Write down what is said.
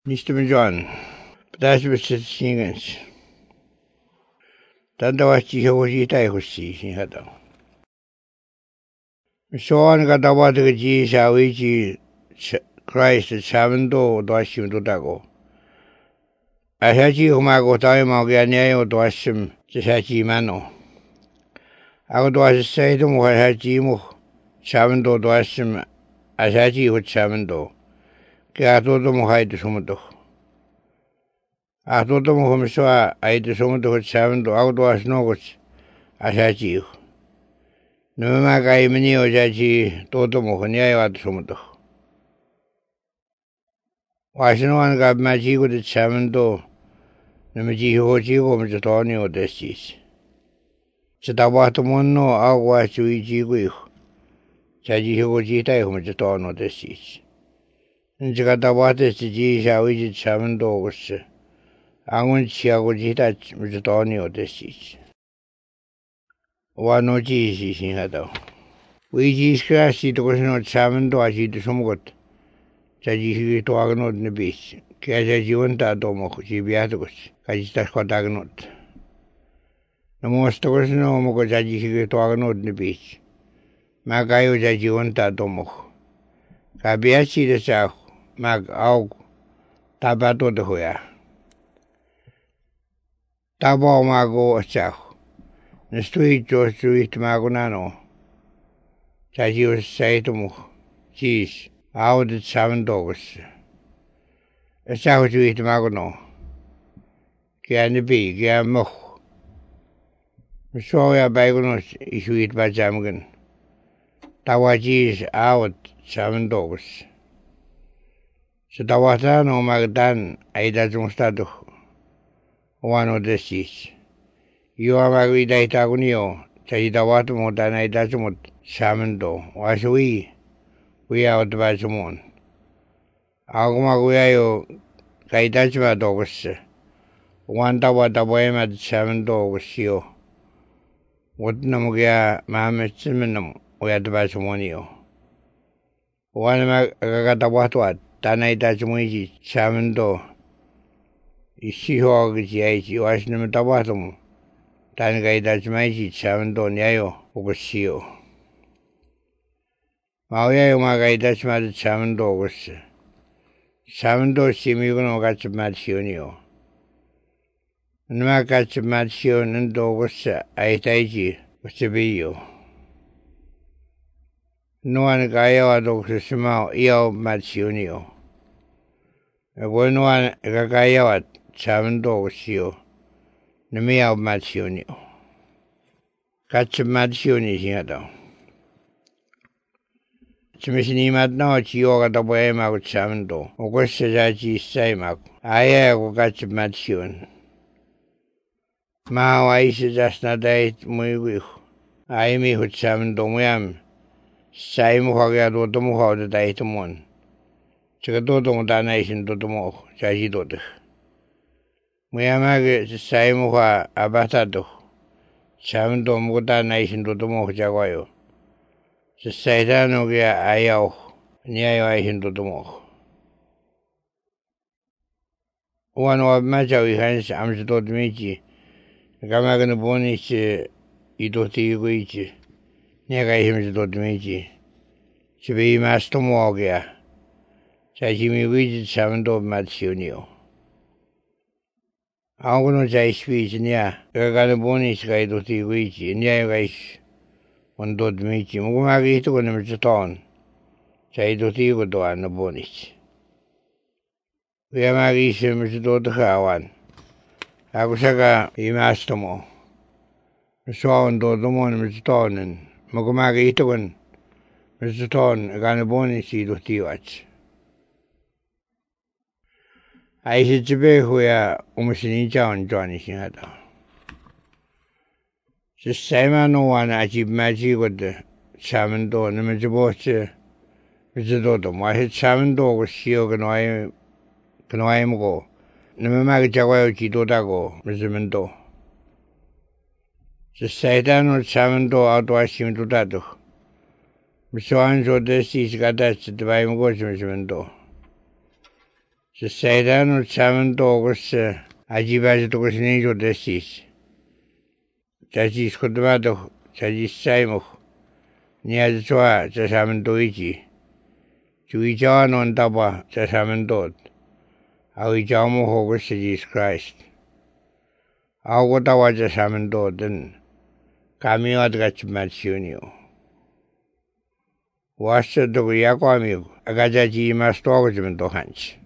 Mr. John, that's what it's singing. Tanda wachi hoji tai hoshi sin hada. So an ga dawa de ji sha wi ji Christ chavando do ashim do dago. A ha ji huma go tai ma ga ne yo do ashim ji sha ji mano. A go do ash sai do mo ha ji mo chavando do ashim a ha ji ho chavando. Ka do mo ha de sumo A todo mo home so a de somo do chavando a do ash no go a ha ji. No ma ga imni o ja ji todo mo nya yo a somo do. Washington got my G with the Chavando, Namaji Hoji, Homatonio destis. Chatawatamon, I'll watch you each week. Chaji Hoji, Homatono destis. And Jagatawatas, the G shall eat Chavando was. I won't see a Gojita, Matonio destis. One no G, she had out. We G scratched it was not Chavando, I see the somewhat. Chaji to agnot in the beach. Kaja Junta domo, Jibiatus, Kajita Quadagnot. No most was no more Jaji to agnot in the beach. Magayo Jajunta domo. Kabiachi the South, Mag Aug, Tabato de Hoya. Tabo Mago South. The street goes to eat Magonano. Chaji was say to mo, cheese. Out the 7 dogs. A sow to eat magono. Can the bee, can moch. So ya bagonos is to eat by Jamagan. Tawaji is out 7 dogs. So Tawatano Magdan, Aida Jumstado. One of the seas. You are Magida Tagunio, Taidawatamo than Aida Jumot, Samando. Was we are the Bajamon. Agumaguayo Kaidajma dogs. One tower the way at 7 dogs, you. What Namugia Mamma Simonum, we are the Bajamonio. One Magatawatwat, Tanai Dajmuji, 7 do. Is she hog is the was Namatawatum. Tangai Dajmaji, 7 do Nyayo, Obasio. Mauya Magai Dachma the Chavando was. Chavando Simuno got a matchionio. Nma got a matchion and dogs Aitaji was to be you. No one Gaia dogs small eo matchionio. A one Gaia Chavando was you. Nemia matchionio. Got a matchioni here. Chimishini madno chioga the way mag chavando. Ogoshaji say mag. I got a matchun. Mao I should just not date muy with. I me who chavando muam. Same hogado the muho the date mon. Chagadodo donation to the mo, Chajido. Muamag the same hua abatado. Chavando muda nation to the mo jaguayo. The Saitano Gia Ayao, near I hindu the mo. One of Majawi hands Amsterdam Miji, Gamagan Bonish, Idoti Guichi, near I him to Miji. To be Master Morgia, Sajimi Widget 7 do Matsunio. I'm going to say speech near Gagan Bonish Gaidoti Guichi, near I. On dod miti, mugumagi ito ko naman sa taon. Sa idoti ko doon na bonis. Kaya mag-isip mo sa dod kawan. Ako saka imasta mo. So on dod mo naman sa taon. Mugumagi ito ko naman sa taon. Aga na bonis idoti wach. Ay si Chibe kuya umasinidya on Johnny sinata. The same one achieved magic with the 7 do, and the Majaboche with the Dodom. I had 7 dogs, Shio Canoimo, Namagajawa Chidodago, Mizamendo. The Satan or 7 do outwise him to that. Mr. Anjo, this is got that the Bible goes, Mizamendo. Så Satan sammen dogus ajibas dogus ni jodesis. Jajis kudmado, jajis saimu. Niad joa jasamen doiji. Juijan on daba jasamen dod. Awi jamu hogus Jesus Christ. Awo dawa jasamen doden. Kami adgach matsunio. Wasa dogu yakwamiu. Agajaji mas dogus men dohanch.